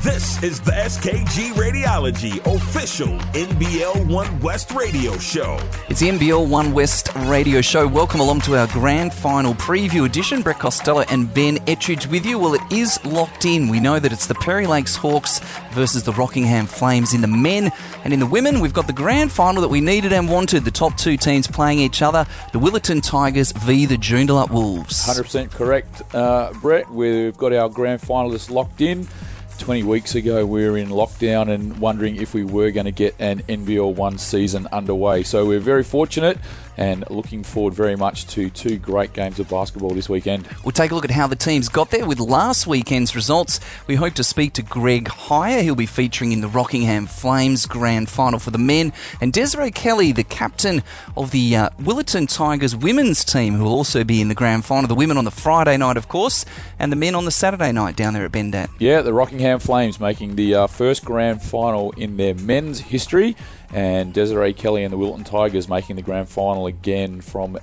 This is the SKG Radiology official NBL One West radio show. It's the NBL One West radio show. Welcome along to our grand final preview edition. Brett Costello and Ben Ettridge with you. Well, it is locked in. We know that it's the Perry Lakes Hawks versus the Rockingham Flames in the men. And in the women, we've got the grand final that we needed and wanted. The top two teams playing each other. The Willetton Tigers v. the Joondalup Wolves. 100% correct, Brett. We've got our grand finalists locked in. 20 weeks ago, we were in lockdown and wondering if we were going to get an NBL 1 season underway. So we're very fortunate and looking forward very much to two great games of basketball this weekend. We'll take a look at how the teams got there with last weekend's results. We hope to speak to Greg Hire. He'll be featuring in the Rockingham Flames grand final for the men. And Desiree Kelly, the captain of the Willetton Tigers women's team, who will also be in the grand final. The women on the Friday night, of course, and the men on the Saturday night down there at Bendat. Yeah, the Rockingham Flames making the first grand final in their men's history, and Desiree Kelly and the Willetton Tigers making the grand final again from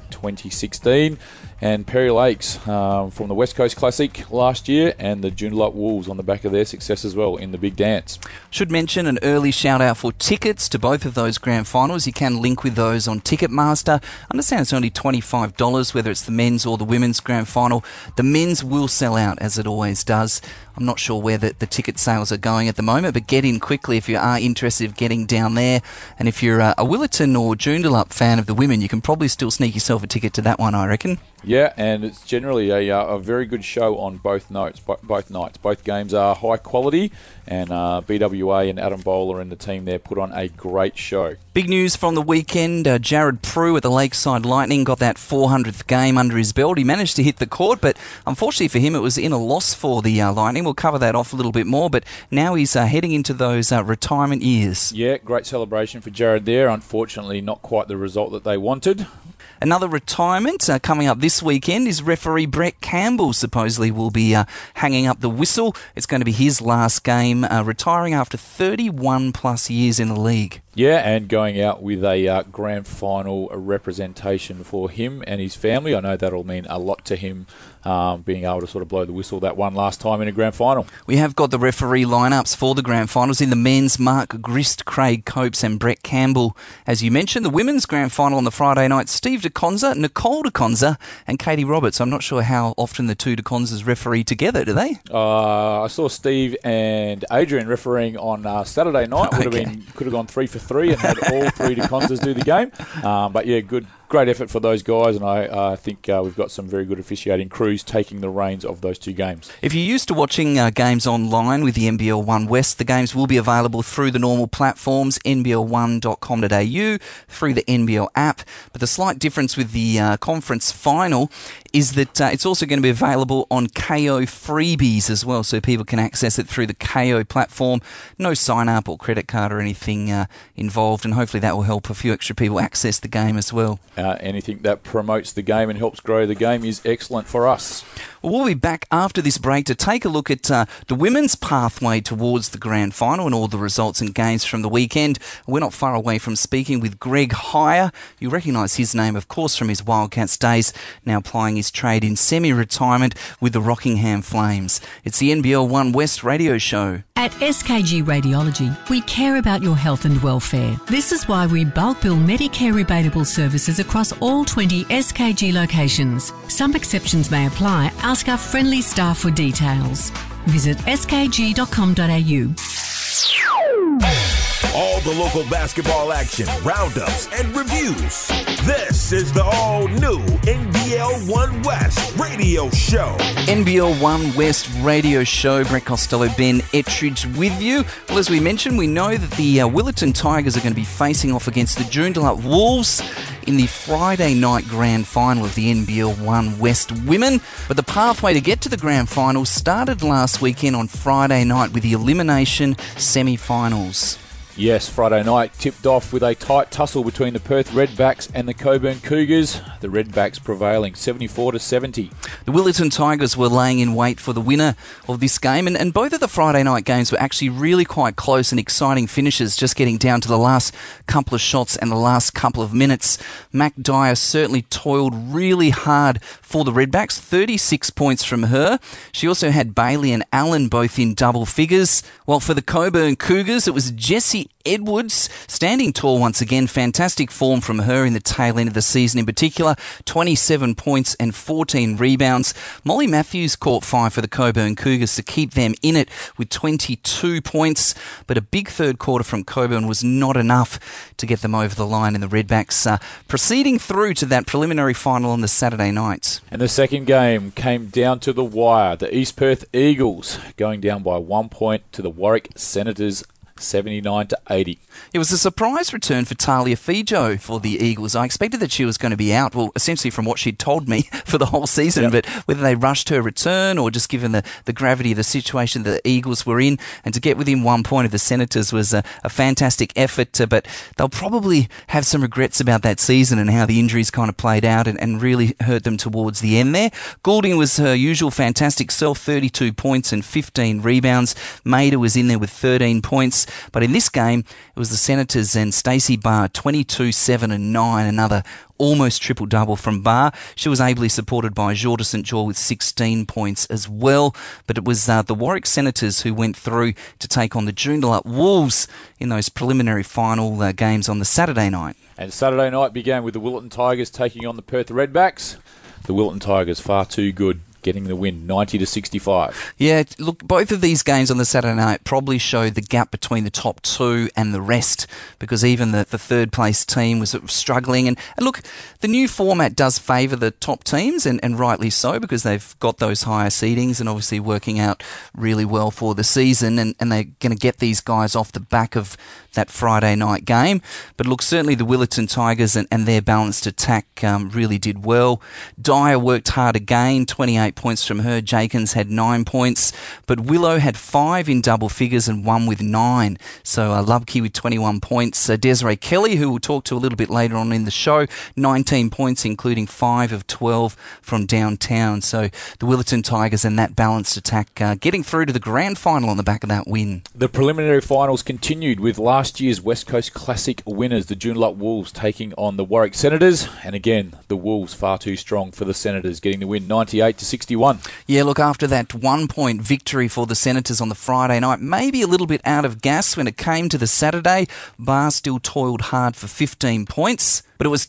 2016. And Perry Lakes from the West Coast Classic last year, and the Joondalup Wolves on the back of their success as well in the big dance. Should mention an early shout out for tickets to both of those grand finals. You can link with those on Ticketmaster. I understand it's only $25, whether it's the men's or the women's grand final. The men's will sell out, as it always does. I'm not sure where the ticket sales are going at the moment, but get in quickly if you are interested in getting down there. And if you're a Willetton or Joondalup fan of the women, you can probably still sneak yourself a ticket to that one, I reckon. Yeah, and it's generally a very good show on both nights. Both games are high quality, and BWA and Adam Bowler and the team there put on a great show. Big news from the weekend. Jared Prue at the Lakeside Lightning got that 400th game under his belt. He managed to hit the court, but unfortunately for him, it was in a loss for the Lightning. We'll cover that off a little bit more, but now he's heading into those retirement years. Yeah, great celebration for Jared there. Unfortunately, not quite the result that they wanted. Another retirement coming up this weekend is referee Brett Campbell. Supposedly will be hanging up the whistle. It's going to be his last game, retiring after 31 plus years in the league. Yeah, and going out with a grand final representation for him and his family. I know that'll mean a lot to him, being able to sort of blow the whistle that one last time in a grand final. We have got the referee lineups for the grand finals. In the men's, Mark Grist, Craig Copes and Brett Campbell. As you mentioned, the women's grand final on the Friday night, Steve DeConza, Nicole DeConza and Katie Roberts. I'm not sure how often the two DeConzas referee together, do they? I saw Steve and Adrian refereeing on Saturday night. Could have gone 3 for 3 and had all three DeConzas do the game. But yeah, great effort for those guys, and I think we've got some very good officiating crews taking the reins of those two games. If you're used to watching games online with the NBL One West, the games will be available through the normal platforms, nbl1.com.au, through the NBL app. But the slight difference with the conference final is that it's also going to be available on KO freebies as well, so people can access it through the KO platform. No sign-up or credit card or anything involved, and hopefully that will help a few extra people access the game as well. Anything that promotes the game and helps grow the game is excellent for us. We'll be back after this break to take a look at the women's pathway towards the grand final and all the results and games from the weekend. We're not far away from speaking with Greg Hire. You recognise his name, of course, from his Wildcats days, now plying his trade in semi-retirement with the Rockingham Flames. It's the NBL One West radio show. At SKG Radiology, we care about your health and welfare. This is why we bulk bill Medicare rebatable services across all 20 SKG locations. Some exceptions may apply. Ask our friendly staff for details. Visit skg.com.au. All the local basketball action, roundups, and reviews. This is the all-new NBL One West radio show. NBL One West radio show. Brett Costello, Ben Ettridge with you. Well, as we mentioned, we know that the Willetton Tigers are going to be facing off against the Joondalup Wolves in the Friday night grand final of the NBL One West women. But the pathway to get to the grand final started last weekend on Friday night with the elimination semi-finals. Yes, Friday night tipped off with a tight tussle between the Perth Redbacks and the Coburn Cougars. The Redbacks prevailing 74-70. The Willetton Tigers were laying in wait for the winner of this game, and both of the Friday night games were actually really quite close and exciting finishes, just getting down to the last couple of shots and the last couple of minutes. Mac Dyer certainly toiled really hard for the Redbacks, 36 points from her. She also had Bailey and Allen both in double figures, while for the Coburn Cougars it was Jessie Edwards standing tall once again. Fantastic form from her in the tail end of the season in particular. 27 points and 14 rebounds. Molly Matthews caught 5 for the Coburn Cougars to keep them in it with 22 points. But a big third quarter from Coburn was not enough to get them over the line, in the Redbacks proceeding through to that preliminary final on the Saturday night. And the second game came down to the wire. The East Perth Eagles going down by 1 point to the Warwick Senators, 79-80. It was a surprise return for Talia Fijo for the Eagles. I expected that she was going to be out, well, essentially from what she'd told me for the whole season, Yep. But whether they rushed her return or just given the gravity of the situation that the Eagles were in, and to get within 1 point of the Senators was a fantastic effort, but they'll probably have some regrets about that season and how the injuries kind of played out and really hurt them towards the end there. Goulding was her usual fantastic self, 32 points and 15 rebounds. Maida was in there with 13 points. But in this game, it was the Senators and Stacey Barr, 22, 7 and 9, another almost triple-double from Barr. She was ably supported by Jordan St. George with 16 points as well. But it was the Warwick Senators who went through to take on the Joondalup Wolves in those preliminary final games on the Saturday night. And Saturday night began with the Willetton Tigers taking on the Perth Redbacks. The Willetton Tigers far too good, getting the win, 90-65. Yeah, look, both of these games on the Saturday night probably showed the gap between the top two and the rest, because even the third place team was struggling. And look, the new format does favour the top teams, and rightly so, because they've got those higher seedings and obviously working out really well for the season, and they're going to get these guys off the back of that Friday night game. But look, certainly the Willetton Tigers and their balanced attack really did well. Dyer worked hard again, 28 points from her. Jakins had 9 points, but Willow had 5 in double figures and 1 with 9. So Lubke with 21 points. Desiree Kelly, who we'll talk to a little bit later on in the show, 19 points, including 5 of 12 from downtown. So the Willetton Tigers and that balanced attack getting through to the grand final on the back of that win. The preliminary finals continued with last year's West Coast Classic winners, the Joondalup Wolves, taking on the Warwick Senators. And again, the Wolves far too strong for the Senators, getting the win, 98-61. Yeah, look, after that 1 point victory for the Senators on the Friday night, maybe a little bit out of gas when it came to the Saturday. Barr still toiled hard for 15 points. But it was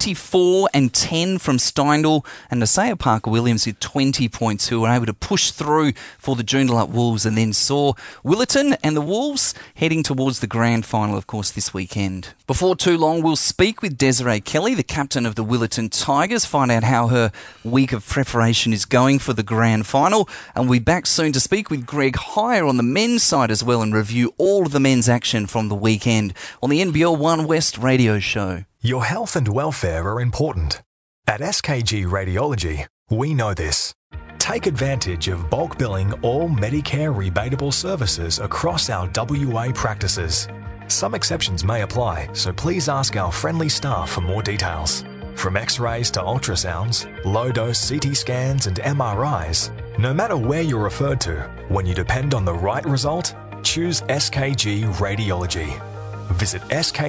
24 and 10 from Steindl and Nasaya Parker-Williams with 20 points, who were able to push through for the Joondalup Wolves, and then saw Willetton and the Wolves heading towards the grand final, of course, this weekend. Before too long, we'll speak with Desiree Kelly, the captain of the Willetton Tigers, find out how her week of preparation is going for the grand final, and we'll be back soon to speak with Greg Heyer on the men's side as well and review all of the men's action from the weekend on the NBL One West radio show. Your health and welfare are important. At SKG Radiology, we know this. Take advantage of bulk billing all Medicare rebatable services across our WA practices. Some exceptions may apply, so please ask our friendly staff for more details. From X-rays to ultrasounds, low-dose CT scans and MRIs, no matter where you're referred to, when you depend on the right result, choose SKG Radiology. Visit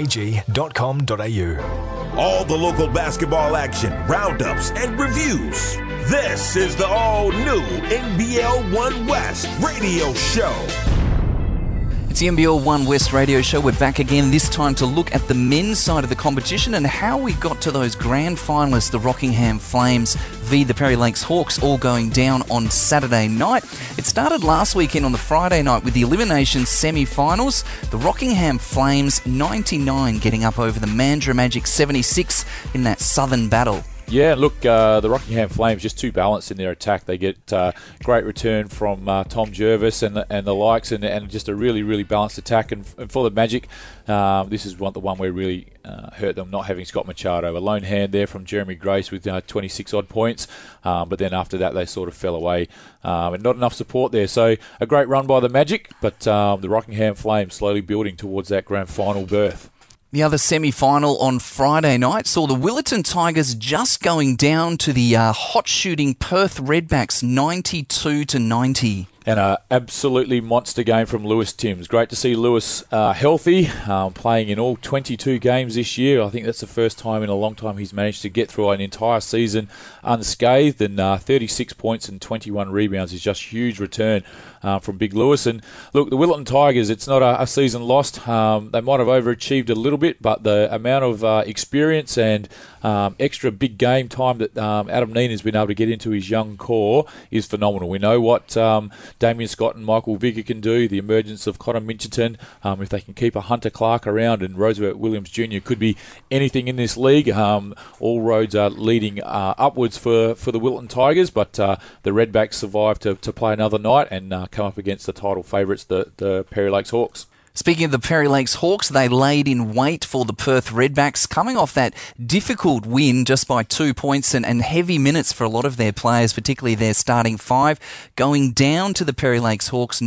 skg.com.au. All the local basketball action, roundups, and reviews. This is the all-new NBL One West radio show. It's the NBL One West radio show. We're back again, this time to look at the men's side of the competition and how we got to those grand finalists, the Rockingham Flames v the Perry Lakes Hawks, all going down on Saturday night. It started last weekend on the Friday night with the elimination semi-finals. The Rockingham Flames 99 getting up over the Mandurah Magic 76 in that southern battle. Yeah, look, the Rockingham Flames just too balanced in their attack. They get great return from Tom Jervis and the likes, and just a really, really balanced attack. And for the Magic, this is the one where really hurt them, not having Scott Machado. A lone hand there from Jeremy Grace with 26 odd points, but then after that they sort of fell away, and not enough support there. So a great run by the Magic, but the Rockingham Flames slowly building towards that grand final berth. The other semi-final on Friday night saw the Willetton Tigers just going down to the hot-shooting Perth Redbacks 92-90. And an absolutely monster game from Lewis Timms. Great to see Lewis healthy, playing in all 22 games this year. I think that's the first time in a long time he's managed to get through an entire season unscathed. And 36 points and 21 rebounds is just huge return from Big Lewis. And look, the Willetton Tigers, it's not a season lost. They might have overachieved a little bit, but the amount of experience and extra big game time that Adam Neen has been able to get into his young core is phenomenal. We know what Damien Scott and Michael Vigor can do. The emergence of Connor Mincherton, if they can keep a Hunter Clark around, and Roosevelt Williams Jr. could be anything in this league. All roads are leading upwards for the Willetton Tigers, but the Redbacks survived to play another night and come up against the title favourites, the Perry Lakes Hawks. Speaking of the Perry Lakes Hawks, they laid in wait for the Perth Redbacks, coming off that difficult win just by 2 points and heavy minutes for a lot of their players, particularly their starting five, going down to the Perry Lakes Hawks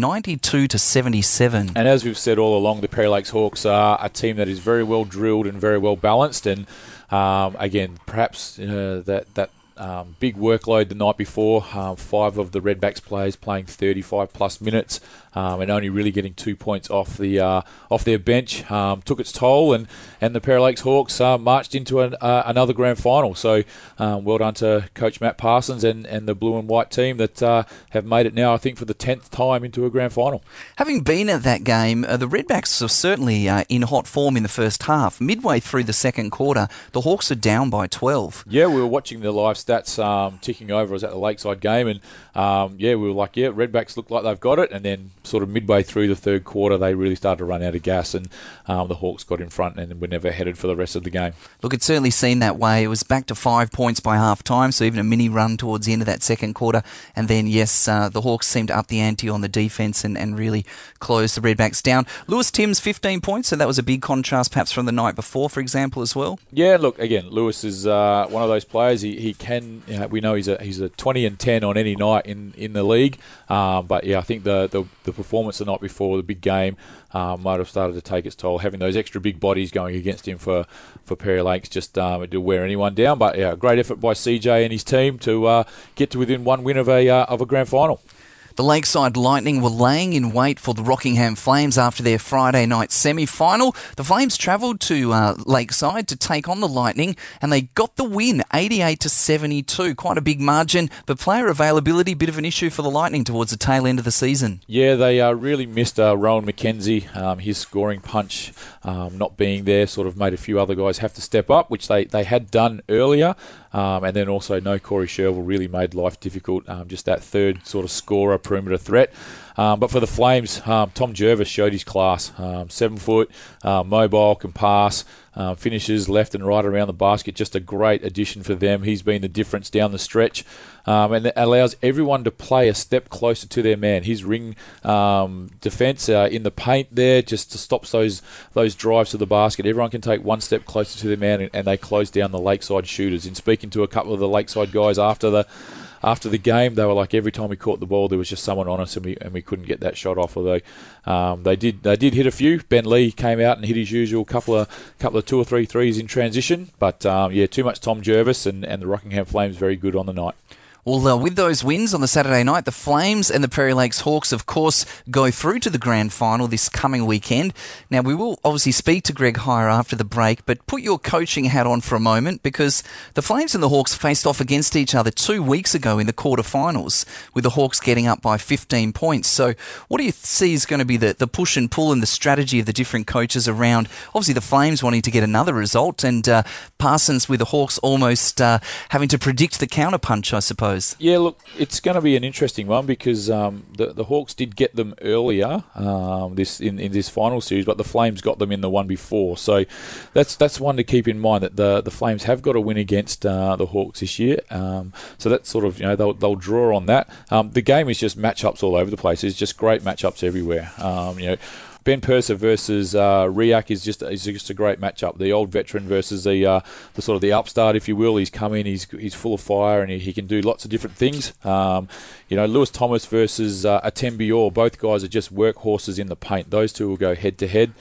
92-77. And as we've said all along, the Perry Lakes Hawks are a team that is very well drilled and very well balanced, and again, perhaps that big workload the night before, 5 of the Redbacks players playing 35 plus minutes, and only really getting 2 points off their bench took its toll, and the Perry Lakes Hawks marched into another grand final. So well done to Coach Matt Parsons and the blue and white team that have made it now, I think, for the 10th time into a grand final. Having been at that game, the Redbacks are certainly in hot form in the first half. Midway through the second quarter, the Hawks are down by 12. Yeah, we were watching the live stats ticking over. I was at the Lakeside game, and we were like, Redbacks look like they've got it, and then sort of midway through the third quarter they really started to run out of gas, and the Hawks got in front and were never headed for the rest of the game. Look, it certainly seemed that way. It was back to 5 points by half time, so even a mini run towards the end of that second quarter, and then the Hawks seemed to up the ante on the defence and really close the Redbacks down. Lewis Timms 15 points, so that was a big contrast perhaps from the night before, for example, as well. Yeah, look, again, Lewis is one of those players. He can, we know he's a 20 and 10 on any night in the league, but yeah, I think the performance the night before the big game might have started to take its toll. Having those extra big bodies going against him for Perry Lakes just to wear anyone down. But yeah, great effort by CJ and his team to get to within one win of a grand final. The Lakeside Lightning were laying in wait for the Rockingham Flames after their Friday night semi-final. The Flames travelled to Lakeside to take on the Lightning, and they got the win, 88-72. Quite a big margin, but player availability, bit of an issue for the Lightning towards the tail end of the season. Yeah, they really missed Rowan McKenzie. His scoring punch not being there sort of made a few other guys have to step up, which they had done earlier. And then also no Corey Sherville really made life difficult, just that third sort of scorer, perimeter threat. But for the Flames, Tom Jervis showed his class. 7 foot, mobile, can pass, finishes left and right around the basket. Just a great addition for them. He's been the difference down the stretch. And it allows everyone to play a step closer to their man. His ring defence in the paint there just stops those drives to the basket. Everyone can take one step closer to their man, and they close down the Lakeside shooters. In speaking to a couple of the Lakeside guys after the game, they were like, every time we caught the ball, there was just someone on us, and we couldn't get that shot off. Although they did hit a few. Ben Lee came out and hit his usual couple of 2 or 3 threes in transition. But too much Tom Jervis, and the Rockingham Flames very good on the night. Well, with those wins on the Saturday night, the Flames and the Perry Lakes Hawks, of course, go through to the grand final this coming weekend. Now, we will obviously speak to Greg Heyer after the break, but put your coaching hat on for a moment, because the Flames and the Hawks faced off against each other 2 weeks ago in the quarterfinals, with the Hawks getting up by 15 points. So what do you see is going to be the push and pull and the strategy of the different coaches around, obviously the Flames wanting to get another result, and Parsons with the Hawks almost having to predict the counterpunch, I suppose? Roosters? Yeah, look, it's going to be an interesting one because the Hawks did get them earlier in this final series, but the Flames got them in the one before. So that's one to keep in mind, that the Flames have got a win against the Hawks this year. So that's sort of, they'll draw on that. The game is just matchups all over the place. It's just great matchups everywhere. Ben Purser versus Riak is just a great matchup. The old veteran versus the sort of the upstart, if you will. He's come in, he's full of fire, and he can do lots of different things. Lewis Thomas versus Atem Bior. Both guys are just workhorses in the paint. Those two will go head to head.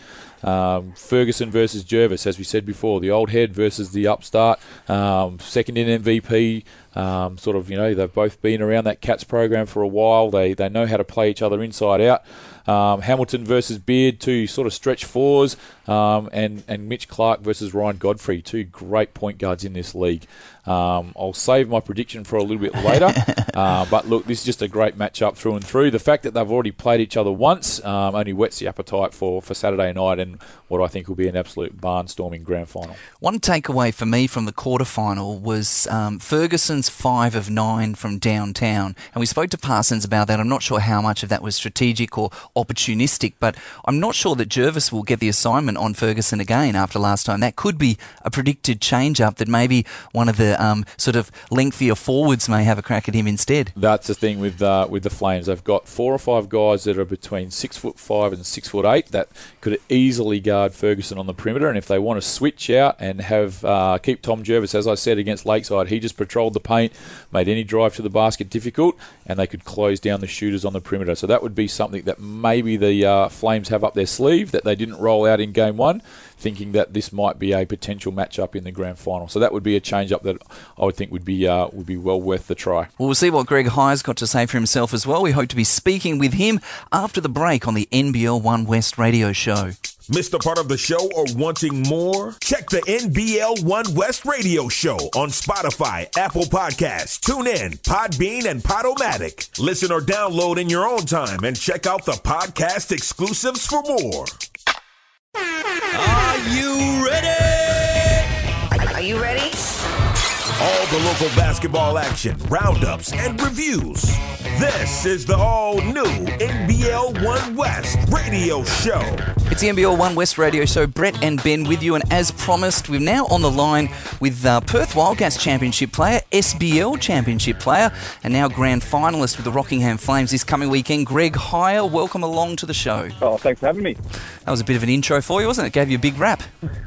Ferguson versus Jervis, as we said before, the old head versus the upstart. Second in MVP. They've both been around that Cats program for a while. They know how to play each other inside out. Hamilton versus Beard, two sort of stretch fours, and Mitch Clark versus Ryan Godfrey, two great point guards in this league. I'll save my prediction for a little bit later, but look, this is just a great matchup through and through. The fact that they've already played each other once only whets the appetite for Saturday night and what I think will be an absolute barnstorming grand final. One takeaway for me from the quarterfinal was Ferguson's 5 of 9 from downtown, and we spoke to Parsons about that. I'm not sure how much of that was strategic or opportunistic, but I'm not sure that Jervis will get the assignment on Ferguson again after last time. That could be a predicted change-up, that maybe one of the sort of lengthier forwards may have a crack at him instead. That's the thing with the Flames. They've got 4 or 5 guys that are between 6'5" and 6'8" that could easily guard Ferguson on the perimeter, and if they want to switch out and have keep Tom Jervis, as I said, against Lakeside, he just patrolled the paint, made any drive to the basket difficult, and they could close down the shooters on the perimeter. So that would be something that maybe the Flames have up their sleeve that they didn't roll out in Game 1, thinking that this might be a potential matchup in the grand final. So that would be a change-up that I would think would be well worth the try. Well, we'll see what Greg Hyer's got to say for himself as well. We hope to be speaking with him after the break on the NBL One West radio show. Missed a part of the show or wanting more? Check the NBL One West radio show on Spotify, Apple Podcasts, TuneIn, Podbean, and Podomatic. Listen or download in your own time and check out the podcast exclusives for more. Are you ready? Are you ready? All the local basketball action, roundups, and reviews. This is the all-new NBL One West radio show. It's the NBL One West radio show. Brett and Ben with you, and as promised, we're now on the line with Perth Wildcats Championship player, SBL Championship player, and now grand finalist with the Rockingham Flames this coming weekend, Greg Hyer. Welcome along to the show. Oh, thanks for having me. That was a bit of an intro for you, wasn't it? Gave you a big rap.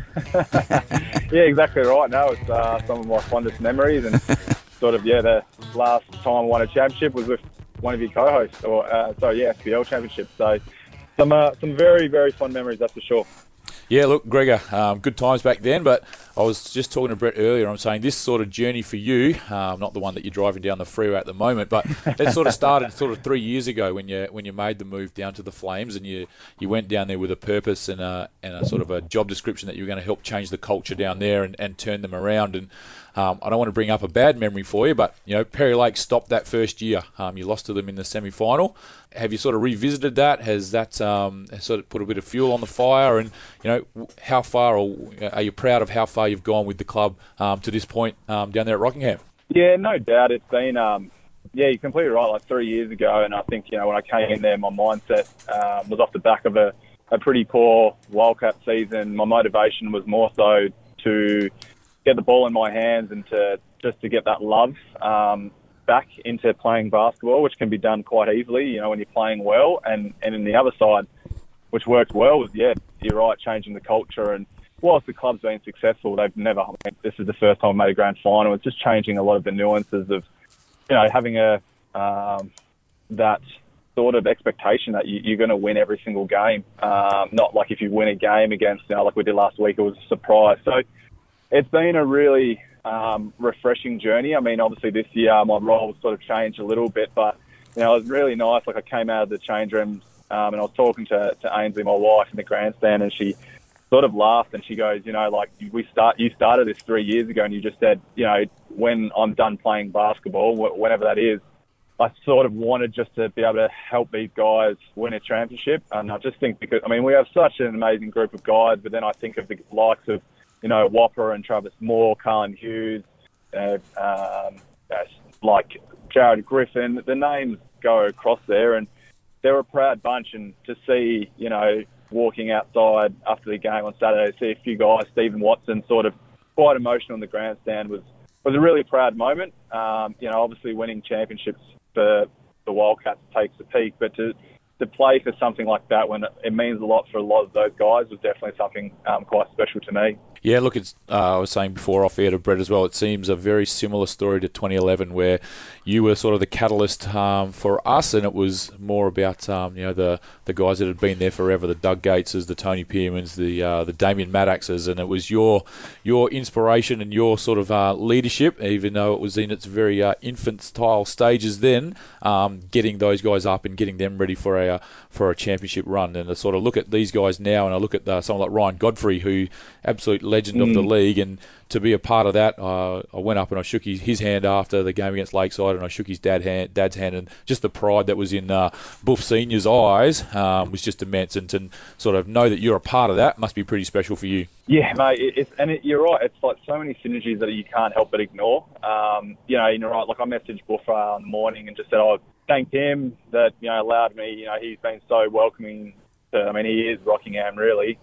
Yeah, exactly right. No, it's some of my fondest memories, and the last time I won a championship was with one of your co-hosts, SBL Championship. So some very, very fond memories, that's for sure. Yeah, look, Gregor, good times back then, but I was just talking to Brett earlier. I'm saying this sort of journey for you, not the one that you're driving down the freeway at the moment, but it sort of started 3 years ago when you made the move down to the Flames, and you went down there with a purpose and a sort of a job description that you were going to help change the culture down there and turn them around. And I don't want to bring up a bad memory for you, but Perry Lake stopped that first year. You lost to them in the semi-final. Have you sort of revisited that? Has that sort of put a bit of fuel on the fire? And how far, or are you proud of how far you've gone with the club to this point down there at Rockingham? Yeah, no doubt. It's been you're completely right. Like 3 years ago, and I think when I came in there, my mindset was off the back of a pretty poor Wildcat season. My motivation was more so to get the ball in my hands and to get that love back into playing basketball, which can be done quite easily, when you're playing well. And in the other side, which works well, was, you're right, changing the culture. And whilst the club's been successful, they've never, this is the first time I made a grand final. It's just changing a lot of the nuances of, having that sort of expectation that you're going to win every single game. Not like if you win a game against, like we did last week, it was a surprise. So it's been a really refreshing journey. I mean, obviously this year my role sort of changed a little bit, but it was really nice. Like I came out of the change rooms and I was talking to Ainsley, my wife, in the grandstand, and she sort of laughed and she goes, you started this 3 years ago, and you just said, when I'm done playing basketball, whenever that is, I sort of wanted just to be able to help these guys win a championship. And I just think because we have such an amazing group of guys, but then I think of the likes of Whopper and Travis Moore, Carlin Hughes, like Jared Griffin, the names go across there, and they're a proud bunch. And to see, walking outside after the game on Saturday, see a few guys, Stephen Watson, sort of quite emotional in the grandstand was a really proud moment. Obviously winning championships for the Wildcats takes a peak, but to play for something like that when it means a lot for a lot of those guys was definitely something quite special to me. Yeah, look, I was saying before off air to Brett as well, it seems a very similar story to 2011 where you were sort of the catalyst for us, and it was more about the guys that had been there forever, the Doug Gateses, the Tony Pearmans, the Damien Maddoxes, and it was your inspiration and your sort of leadership, even though it was in its very infant-style stages then, getting those guys up and getting them ready for a championship run. And I sort of look at these guys now, and I look at someone like Ryan Godfrey, who absolute legend of the league, and to be a part of that, I went up and I shook his hand after the game against Lakeside, and I shook his dad's hand, and just the pride that was in Buff Senior's eyes was just immense. And to sort of know that you're a part of that must be pretty special for you. Yeah, mate, you're right. It's like so many synergies that you can't help but ignore. You're right. Like I messaged Buff in the morning and just said I thanked him that allowed me. He's been so welcoming. He is Rockingham really.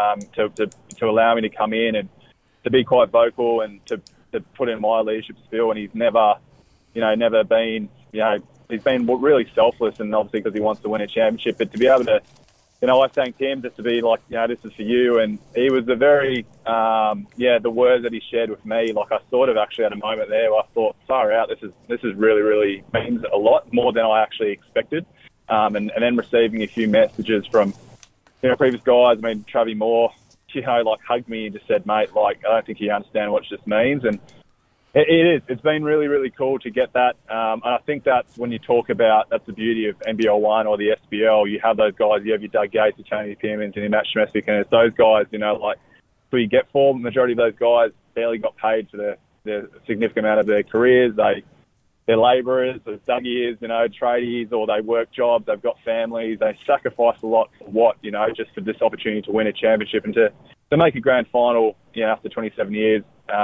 To allow me to come in and to be quite vocal and to put in my leadership spiel. And he's never been, he's been really selfless, and obviously because he wants to win a championship. But to be able to, I thanked him just to be like, this is for you. And he was a very, the words that he shared with me, like I sort of actually had a moment there where I thought, far out, this is really, really means a lot more than I actually expected. And then receiving a few messages from, previous guys. Travis Moore, hugged me and just said, mate, I don't think you understand what this means. And it is. It's been really, really cool to get that. And I think that's when you talk about, that's the beauty of NBL 1 or the SBL. You have those guys, you have your Doug Gates, your Tony Pearmans, and your Matt Schmesick, and it's those guys, who you get for. The majority of those guys barely got paid for the significant amount of their careers. They're labourers, they're Dougie tradies, or they work jobs, they've got families, they sacrifice a lot for what, just for this opportunity to win a championship and to make a grand final, after 27 years.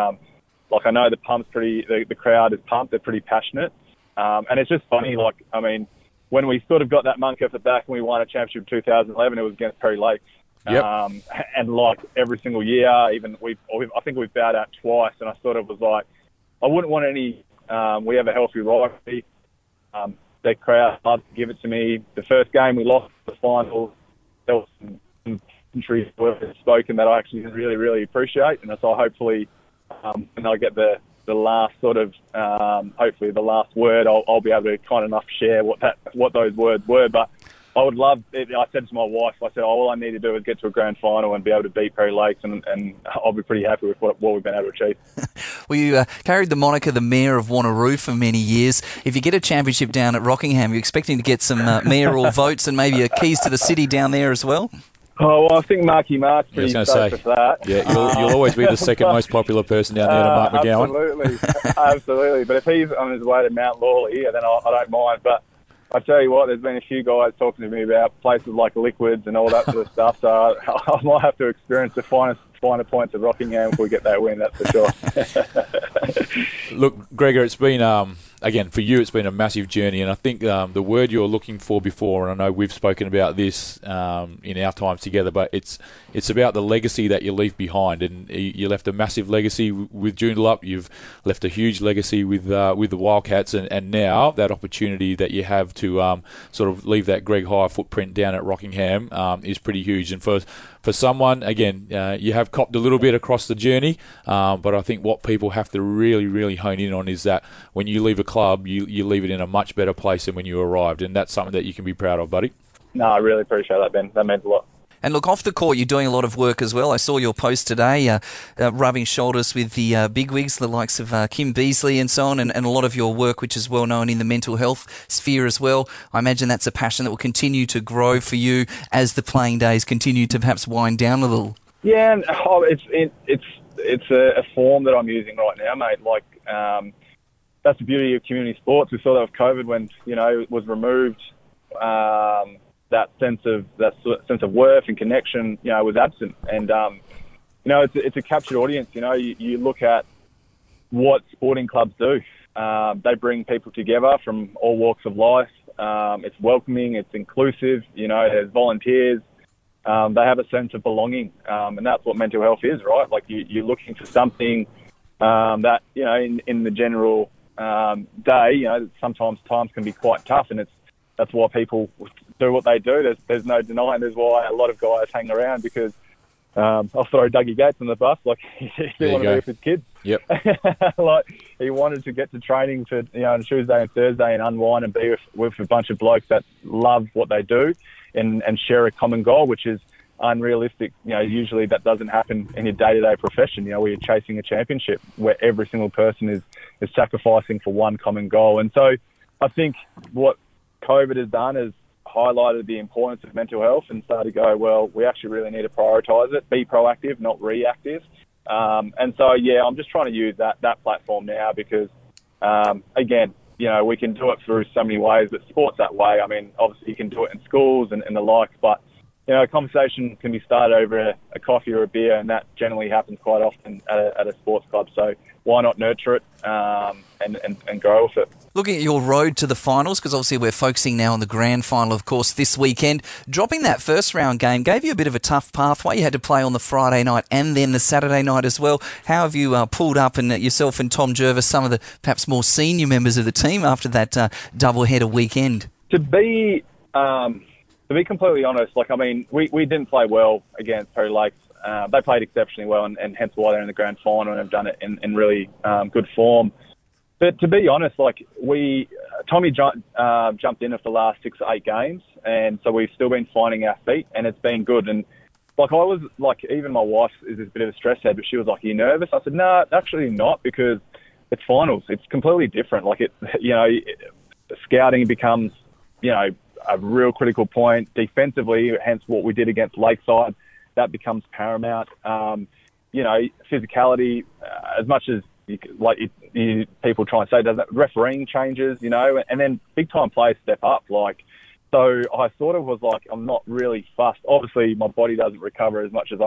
I know the crowd is pumped, they're pretty passionate. And it's just funny, when we sort of got that monkey off the back and we won a championship in 2011, it was against Perry Lakes. Yep. And every single year, I think we've bowed out twice, and I sort of was like, I wouldn't want any... we have a healthy rivalry. The crowd loved to give it to me. The first game we lost the final. There was some injuries spoken that I actually really, really appreciate. And so hopefully, when I get the last sort of, hopefully the last word, I'll be able to kind enough share what those words were. But I would love it. I said to my wife, all I need to do is get to a grand final and be able to beat Perry Lakes, and I'll be pretty happy with what we've been able to achieve. Well, you carried the moniker the Mayor of Wanneroo for many years. If you get a championship down at Rockingham, you're expecting to get some mayoral votes and maybe a keys to the city down there as well? Oh, well, I think Marky Mark's pretty stoked for that. Yeah, you'll always be the second most popular person down there to Mark McGowan. Absolutely. But if he's on his way to Mount Lawley, then I don't mind. But I tell you what, there's been a few guys talking to me about places like Liquids and all that sort of stuff, so I might have to experience the finer points of Rockingham if we get that win, that's for sure. Look, Gregor, it's been, again, for you, it's been a massive journey, and I think the word you're looking for before, and I know we've spoken about this in our times together, but it's about the legacy that you leave behind, and you left a massive legacy with Joondalup, you've left a huge legacy with the Wildcats, and now that opportunity that you have to sort of leave that Greg Hire footprint down at Rockingham is pretty huge. And for someone, again, you have copped a little bit across the journey, but I think what people have to really, really hone in on is that when you leave a club, you leave it in a much better place than when you arrived, and that's something that you can be proud of, buddy. No, I really appreciate that, Ben. That means a lot. And look, off the court, you're doing a lot of work as well. I saw your post today, rubbing shoulders with the bigwigs, the likes of Kim Beasley and so on, and a lot of your work, which is well known in the mental health sphere as well. I imagine that's a passion that will continue to grow for you as the playing days continue to perhaps wind down a little. Yeah, and it's a form that I'm using right now, mate. That's the beauty of community sports. We saw that with COVID when it was removed. That sense of worth and connection, was absent. And it's a captured audience. You look at what sporting clubs do. They bring people together from all walks of life. It's welcoming, it's inclusive, there's volunteers. They have a sense of belonging, and that's what mental health is, right? Like you're looking for something that, in the general day, sometimes times can be quite tough, and that's why people do what they do. There's no denying there's why a lot of guys hang around because I'll throw Dougie Gates on the bus. Like he wanted to be with his kids. Yep. Like he wanted to get to training for on Tuesday and Thursday and unwind and be with a bunch of blokes that love what they do and share a common goal, which is unrealistic. Usually that doesn't happen in your day-to-day profession. Where you're chasing a championship, where every single person is sacrificing for one common goal. And so I think what COVID has done is highlighted the importance of mental health and started to go, well, we actually really need to prioritise it, be proactive, not reactive. And so, I'm just trying to use that platform now because, again, we can do it through so many ways, but sport's that way. I mean, obviously you can do it in schools and the like, but, a conversation can be started over a coffee or a beer, and that generally happens quite often at a sports club. So why not nurture it and grow with it? Looking at your road to the finals, because obviously we're focusing now on the grand final, of course, this weekend. Dropping that first round game gave you a bit of a tough pathway. You had to play on the Friday night and then the Saturday night as well. How have you pulled up, and yourself and Tom Jervis, some of the perhaps more senior members of the team after that double-header weekend? To be completely honest, we didn't play well against Perry Lakes. They played exceptionally well, and hence why they're in the grand final and have done it in really good form. But to be honest, Tommy jumped in for the last 6 or 8 games, and so we've still been finding our feet, and it's been good. And I was even my wife is a bit of a stress head, but she was like, "Are you nervous?" I said, "No, actually not, because it's finals. It's completely different. Scouting becomes, a real critical point defensively. Hence what we did against Lakeside, that becomes paramount. Physicality, as much as people try and say, does that refereeing changes, and then big time players step up. So I sort of was like, I'm not really fussed. Obviously, my body doesn't recover as much as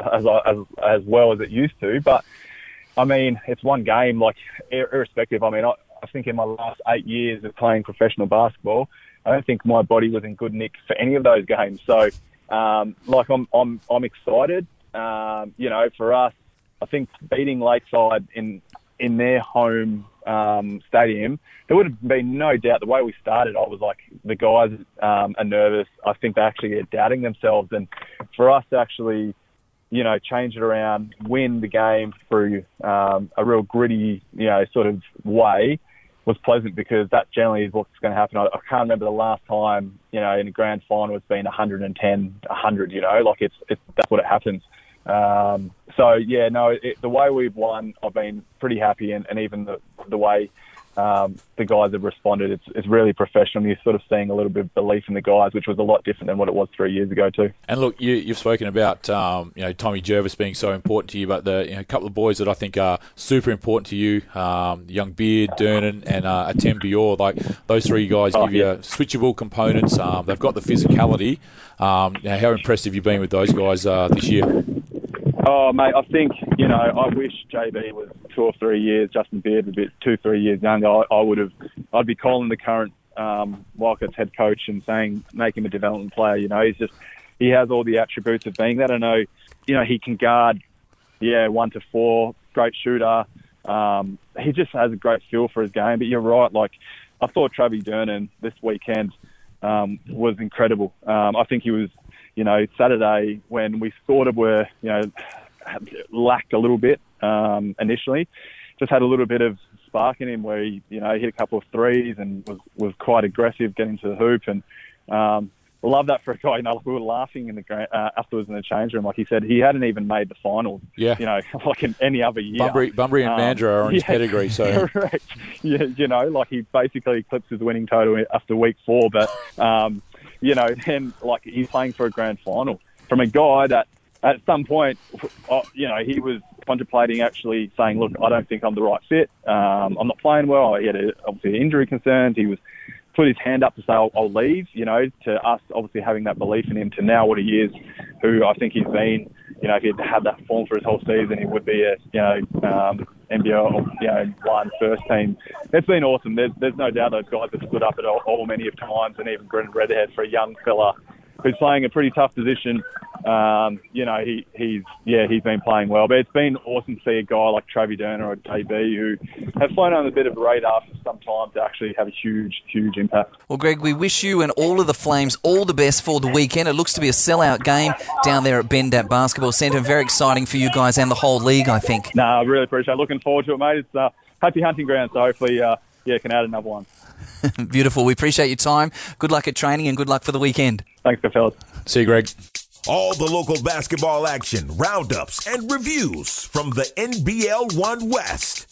well as it used to, but I mean, it's one game. Irrespective. I mean, I think in my last 8 years of playing professional basketball, I don't think my body was in good nick for any of those games. So, I'm excited. For us, I think beating Lakeside in their home stadium, there would have been no doubt. The way we started, I was like, the guys are nervous. I think they actually are doubting themselves. And for us to actually, change it around, win the game through a real gritty, sort of way, was pleasant, because that generally is what's going to happen. I can't remember the last time, in a grand final it's been 110, 100, that's what it happens. The way we've won, I've been pretty happy, and even the way the guys have responded, it's really professional. You're sort of seeing a little bit of belief in the guys, which was a lot different than what it was 3 years ago too. And look, you've spoken about Tommy Jervis being so important to you, but a couple of boys that I think are super important to you, young Beard, Dernan, and Atem Bior. Those three guys give you switchable components. They've got the physicality. How impressed have you been with those guys this year? Oh, mate, I think, I wish JB was 2 or 3 years, Justin Beard was 2-3 years younger. I'd be calling the current Wildcats head coach and saying, make him a development player. He has all the attributes of being that. I know, he can guard, 1 to 4, great shooter. He just has a great feel for his game. But you're right, I thought Travis Dernan this weekend was incredible. I think he was, Saturday, when we sort of were, lacked a little bit initially, just had a little bit of spark in him where he, hit a couple of threes and was quite aggressive getting to the hoop. And love that for a guy. We were laughing in the afterwards in the change room. Like he said, he hadn't even made the finals. Yeah, in any other year. Bunbury and Mandurah are on his pedigree. So correct. Yeah, he basically eclipsed his winning total after week 4. But then he's playing for a grand final from a guy that at some point, he was contemplating actually saying, look, I don't think I'm the right fit. I'm not playing well. He had obviously injury concerns. He was put his hand up to say, I'll leave, to us obviously having that belief in him, to now what he is, who I think he's been, if he'd had that form for his whole season, he would be a NBL 1 first team. It's been awesome. There's no doubt those guys have stood up at all many of times, and even Brendan Redhead, for a young fella who's playing a pretty tough position. He's been playing well, but it's been awesome to see a guy like Travis Derner or JB who have flown on a bit of a radar for some time to actually have a huge impact. Well, Greg, we wish you and all of the Flames all the best for the weekend. It looks to be a sellout game down there at Bendat Basketball Centre. Very exciting for you guys and the whole league, I think. No, I really appreciate it. Looking forward to it, mate. It's happy hunting ground, so hopefully, can add another one. Beautiful. We appreciate your time. Good luck at training and good luck for the weekend. Thanks, fellas. See you, Greg. All the local basketball action, roundups, and reviews from the NBL 1 West.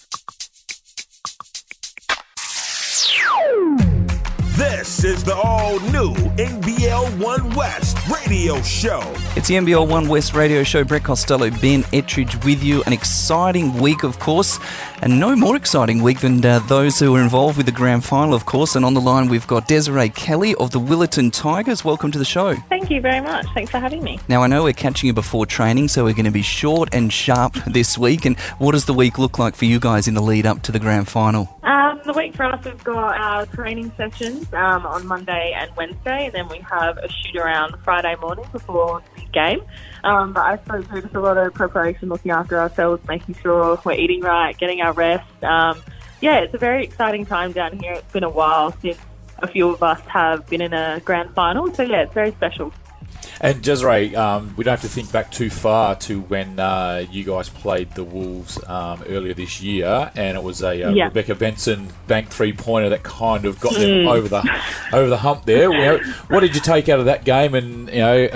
This is the all-new NBL 1 West radio show. It's the NBL 1 West radio show. Brett Costello, Ben Ettridge with you. An exciting week, of course, and no more exciting week than those who were involved with the grand final, of course. And on the line, we've got Desiree Kelly of the Willetton Tigers. Welcome to the show. Thank you very much. Thanks for having me. Now, I know we're catching you before training, so we're going to be short and sharp this week. And what does the week look like for you guys in the lead up to the grand final? The week for us, we've got our training sessions on Monday and Wednesday, and then we have a shoot-around Friday morning before the game. But I suppose there's just a lot of preparation, looking after ourselves, making sure we're eating right, getting our rest. It's a very exciting time down here. It's been a while since a few of us have been in a grand final, so it's very special. And Desiree, we don't have to think back too far to when you guys played the Wolves earlier this year, and it was a Rebecca Benson bank 3-pointer that kind of got them over the hump there. What did you take out of that game, and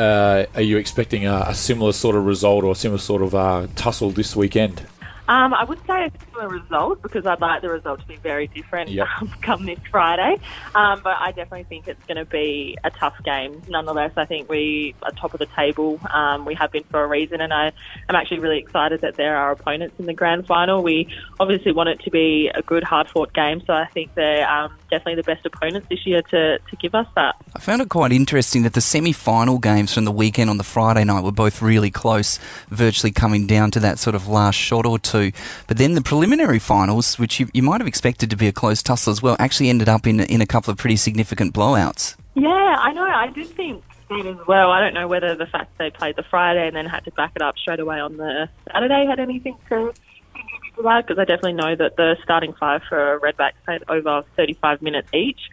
are you expecting a similar sort of result or a similar sort of tussle this weekend? I would say a similar result, because I'd like the result to be very different come this Friday. But I definitely think it's going to be a tough game. Nonetheless, I think we are top of the table. We have been for a reason, and I'm actually really excited that there are opponents in the grand final. We obviously want it to be a good, hard-fought game, so I think they're definitely the best opponents this year to give us that. I found it quite interesting that the semi-final games from the weekend on the Friday night were both really close, virtually coming down to that sort of last shot or two. But then the preliminary finals, which you might have expected to be a close tussle as well, actually ended up in a couple of pretty significant blowouts. Yeah, I know. I did think that as well. I don't know whether the fact they played the Friday and then had to back it up straight away on the Saturday had anything to contribute to that, because I definitely know that the starting five for Redbacks played over 35 minutes each.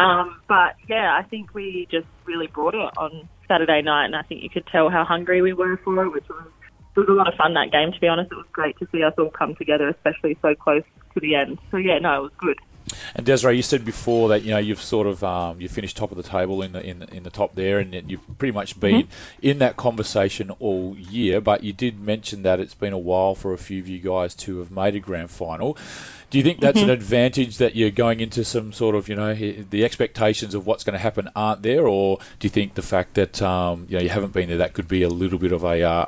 But I think we just really brought it on Saturday night, and I think you could tell how hungry we were for it, which was... It was a lot of fun, that game, to be honest. It was great to see us all come together, especially so close to the end. So, it was good. And Desiree, you said before that you've sort of you finished top of the table in the top there, and you've pretty much been in that conversation all year. But you did mention that it's been a while for a few of you guys to have made a grand final. Do you think that's an advantage, that you're going into some sort of the expectations of what's going to happen aren't there, or do you think the fact that you haven't been there, that could be a little bit of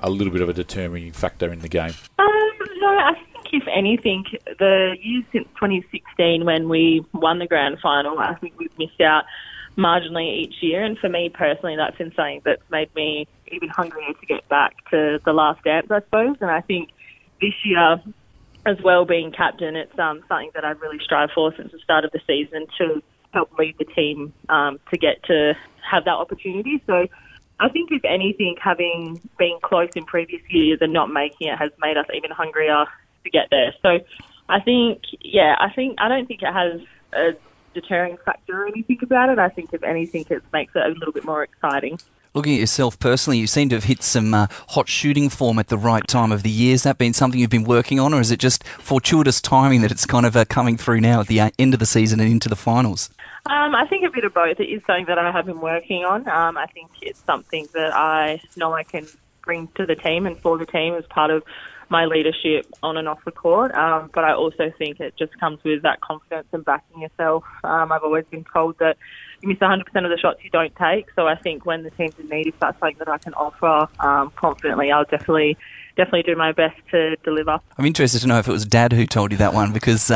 a determining factor in the game? No, I think if anything, the years since 2016 when we won the grand final, I think we've missed out marginally each year, and for me personally, that's been something that's made me even hungrier to get back to the last dance, I suppose. And I think this year, as well, being captain, it's something that I've really strived for since the start of the season, to help lead the team to get to have that opportunity. So I think, if anything, having been close in previous years and not making it has made us even hungrier to get there. So I think, I don't think it has a deterring factor or anything about it. I think, if anything, it makes it a little bit more exciting. Looking at yourself personally, you seem to have hit some hot shooting form at the right time of the year. Has that been something you've been working on, or is it just fortuitous timing that it's kind of coming through now at the end of the season and into the finals? I think a bit of both. It is something that I have been working on. I think it's something that I know I can bring to the team and for the team as part of my leadership on and off the court. But I also think it just comes with that confidence and backing yourself. I've always been told that you miss 100% of the shots you don't take. So I think when the team's in need, if that's something that I can offer confidently, I'll definitely do my best to deliver. I'm interested to know if it was Dad who told you that one, because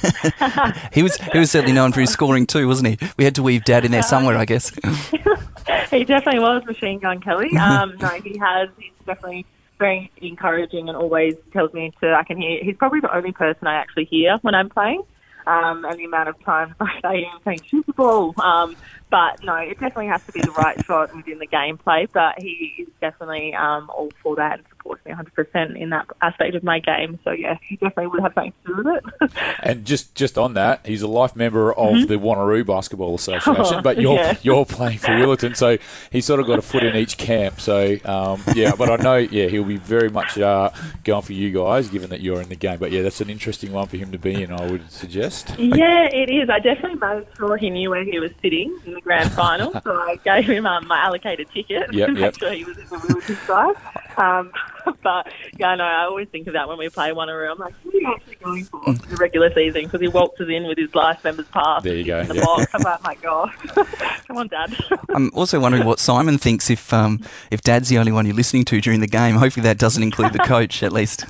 he was certainly known for his scoring too, wasn't he? We had to weave Dad in there somewhere, I guess. He definitely was Machine Gun Kelly. No, he has. He's definitely very encouraging and always tells me I can hear. He's probably the only person I actually hear when I'm playing. And the amount of times I say him saying, shoot the ball. But no, it definitely has to be the right shot within the gameplay. But he is definitely all for that and supports me 100% in that aspect of my game. So yeah, he definitely would have something to do with it. And just on that, he's a life member of the Wanneroo Basketball Association, but you're playing for Willetton, so he's sort of got a foot in each camp. So but I know he'll be very much going for you guys, given that you're in the game. But yeah, that's an interesting one for him to be in, I would suggest. Yeah, it is. I definitely made sure he knew where he was sitting in the grand final, so I gave him my allocated ticket to make sure he was in the Willetton side. But yeah, no, I always think of that when we play Wanneroo. I'm like, who are you actually going for the regular season? Because he waltzes in with his life members pass. There you go. In the box. I'm like, my God. Come on, Dad. I'm also wondering what Simon thinks if Dad's the only one you're listening to during the game. Hopefully that doesn't include the coach, at least.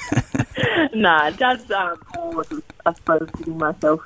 Nah, Dad's more just, I suppose, giving myself,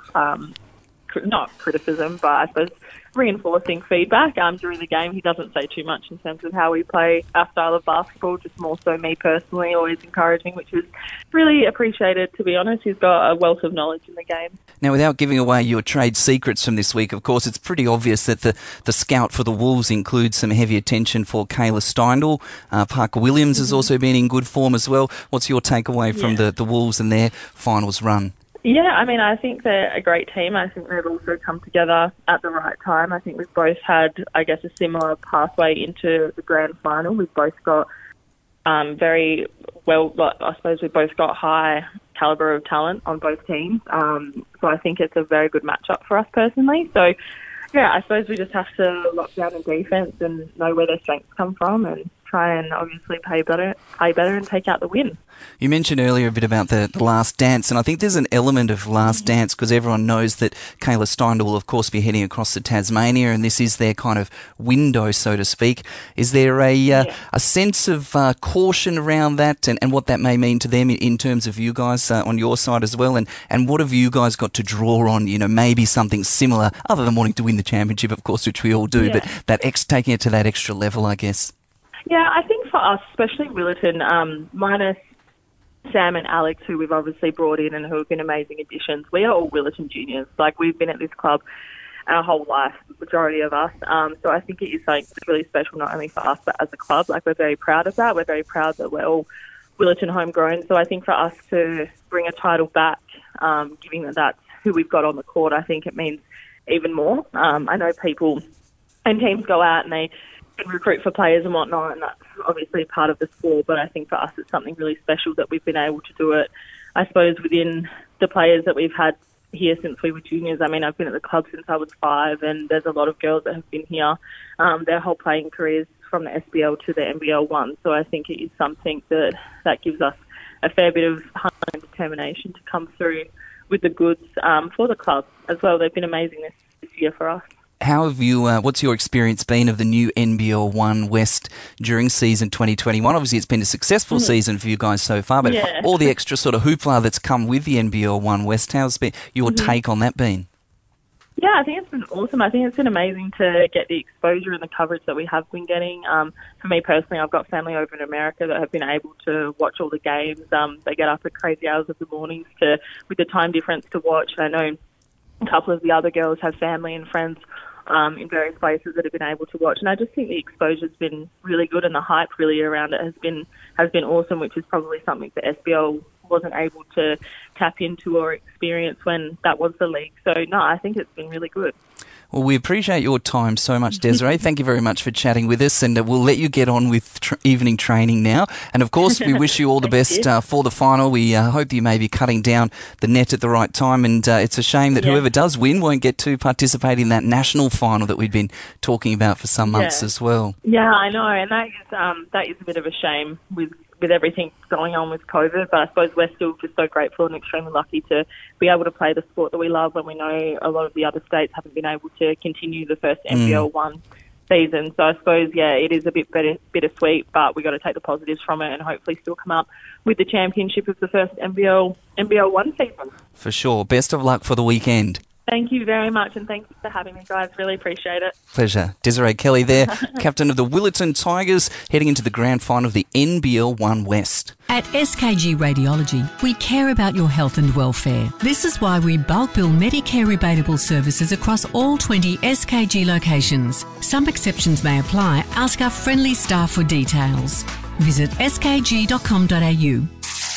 not criticism, but I suppose reinforcing feedback during the game. He doesn't say too much in terms of how we play our style of basketball, just more so me personally, always encouraging, which is really appreciated, to be honest. He's got a wealth of knowledge in the game. Now, without giving away your trade secrets from this week, of course, it's pretty obvious that the scout for the Wolves includes some heavy attention for Kayla Steindl. Parker Williams has also been in good form as well. What's your takeaway from the Wolves and their finals run? Yeah, I mean, I think they're a great team. I think they've also come together at the right time. I think we've both had, I guess, a similar pathway into the grand final. We've both got very well, I suppose we've both got high calibre of talent on both teams. So I think it's a very good matchup for us personally. So, yeah, I suppose we just have to lock down in defence and know where their strengths come from and try and obviously play better and take out the win. You mentioned earlier a bit about the last dance, and I think there's an element of last dance because everyone knows that Kayla Steindl will, of course, be heading across to Tasmania, and this is their kind of window, so to speak. Is there a sense of caution around that and what that may mean to them in terms of you guys on your side as well? And what have you guys got to draw on, maybe something similar, other than wanting to win the championship, of course, which we all do, but taking it to that extra level, I guess? Yeah, I think for us, especially Willetton, minus Sam and Alex, who we've obviously brought in and who have been amazing additions, we are all Willetton juniors. Like, we've been at this club our whole life, majority of us. So I think it is something that's really special, not only for us, but as a club. Like, we're very proud of that. We're very proud that we're all Willetton homegrown. So I think for us to bring a title back, given that that's who we've got on the court, I think it means even more. I know people and teams go out and they can recruit for players and whatnot, and that's obviously part of the sport, but I think for us it's something really special that we've been able to do it, I suppose, within the players that we've had here since we were juniors. I mean, I've been at the club since I was 5, and there's a lot of girls that have been here their whole playing careers from the SBL to the NBL1, so I think it is something that gives us a fair bit of hunger and determination to come through with the goods for the club as well. They've been amazing this year for us. How have you? What's your experience been of the new NBL 1 West during season 2021? Obviously, it's been a successful season for you guys so far, but all the extra sort of hoopla that's come with the NBL 1 West, how's been your take on that been? Yeah, I think it's been awesome. I think it's been amazing to get the exposure and the coverage that we have been getting. For me personally, I've got family over in America that have been able to watch all the games. They get up at crazy hours of the mornings with the time difference to watch. I know a couple of the other girls have family and friends in various places that have been able to watch, and I just think the exposure's been really good, and the hype really around it has been awesome, which is probably something that SBL wasn't able to tap into or experience when that was the league. So no, I think it's been really good. Well, we appreciate your time so much, Desiree. Thank you very much for chatting with us, and we'll let you get on with evening training now. And, of course, we wish you all the best for the final. We hope you may be cutting down the net at the right time, and it's a shame that whoever does win won't get to participate in that national final that we've been talking about for some months as well. Yeah, I know, and that is a bit of a shame with everything going on with COVID, but I suppose we're still just so grateful and extremely lucky to be able to play the sport that we love when we know a lot of the other states haven't been able to continue the first NBL 1 season. So I suppose, it is a bit bittersweet, but we got to take the positives from it and hopefully still come up with the championship of the first NBL 1 season. For sure. Best of luck for the weekend. Thank you very much, and thank you for having me, guys. Really appreciate it. Pleasure. Desiree Kelly there, captain of the Willetton Tigers, heading into the grand final of the NBL 1 West. At SKG Radiology, we care about your health and welfare. This is why we bulk bill Medicare rebatable services across all 20 SKG locations. Some exceptions may apply. Ask our friendly staff for details. Visit skg.com.au.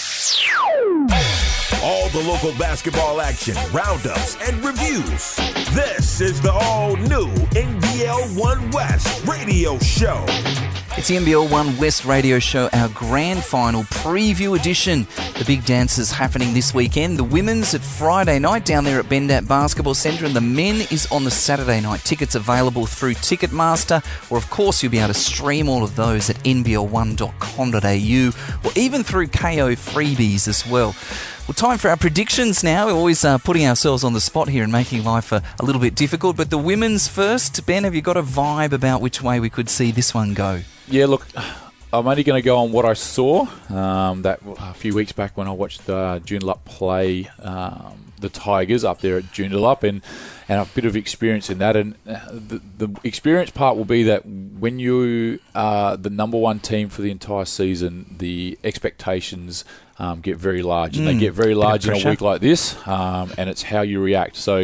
All the local basketball action, roundups, and reviews. This is the all-new NBL 1 West radio show. It's the NBL 1 West radio show, our grand final preview edition. The big dances happening this weekend. The women's at Friday night down there at Bendat Basketball Centre, and the men is on the Saturday night. Tickets available through Ticketmaster, or of course you'll be able to stream all of those at nbl1.com.au, or even through KO Freebies as well. Well, time for our predictions now. We're always putting ourselves on the spot here and making life a little bit difficult. But the women's first. Ben, have you got a vibe about which way we could see this one go? Yeah, look, I'm only going to go on what I saw that a few weeks back when I watched Joondalup play the Tigers up there at Joondalup, and a bit of experience in that. And the experience part will be that when you are the number one team for the entire season, the expectations get very large, and they get very large in a week like this, and it's how you react. So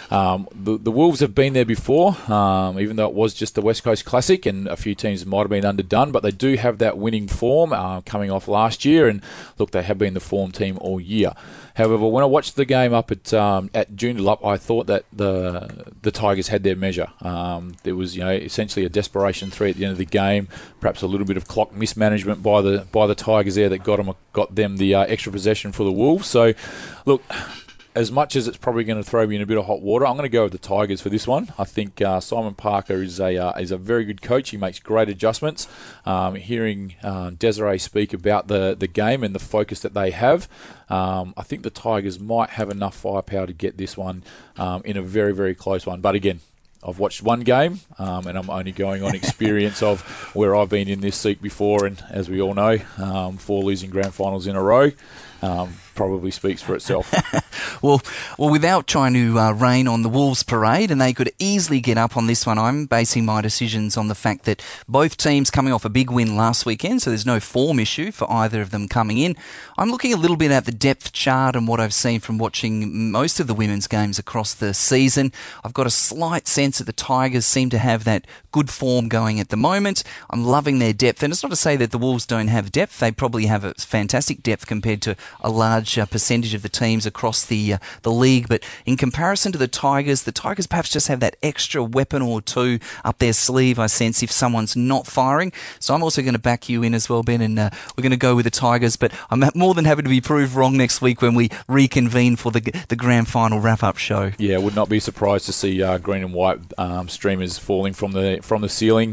the Wolves have been there before, even though it was just the West Coast Classic, and a few teams might have been underdone, but they do have that winning form coming off last year, and look, they have been the form team all year. However, when I watched the game up at Joondalup, I thought that the Tigers had their measure. There was, essentially a desperation three at the end of the game, perhaps a little bit of clock mismanagement by the Tigers there that got them the extra possession for the Wolves. So, look, as much as it's probably going to throw me in a bit of hot water, I'm going to go with the Tigers for this one. I think Simon Parker is a very good coach. He makes great adjustments. Hearing Desiree speak about the game and the focus that they have, I think the Tigers might have enough firepower to get this one in a very, very close one. But again, I've watched one game, and I'm only going on experience of where I've been in this seat before, and as we all know, 4 losing grand finals in a row probably speaks for itself. Well, without trying to rain on the Wolves parade, and they could easily get up on this one, I'm basing my decisions on the fact that both teams coming off a big win last weekend, so there's no form issue for either of them coming in. I'm looking a little bit at the depth chart and what I've seen from watching most of the women's games across the season. I've got a slight sense that the Tigers seem to have that good form going at the moment. I'm loving their depth, and it's not to say that the Wolves don't have depth. They probably have a fantastic depth compared to a large percentage of the teams across the league, but in comparison to the Tigers perhaps just have that extra weapon or two up their sleeve, I sense, if someone's not firing. So I'm also going to back you in as well, Ben, and we're going to go with the Tigers, but I'm more than happy to be proved wrong next week when we reconvene for the grand final wrap-up show. Yeah, would not be surprised to see green and white streamers falling from the ceiling.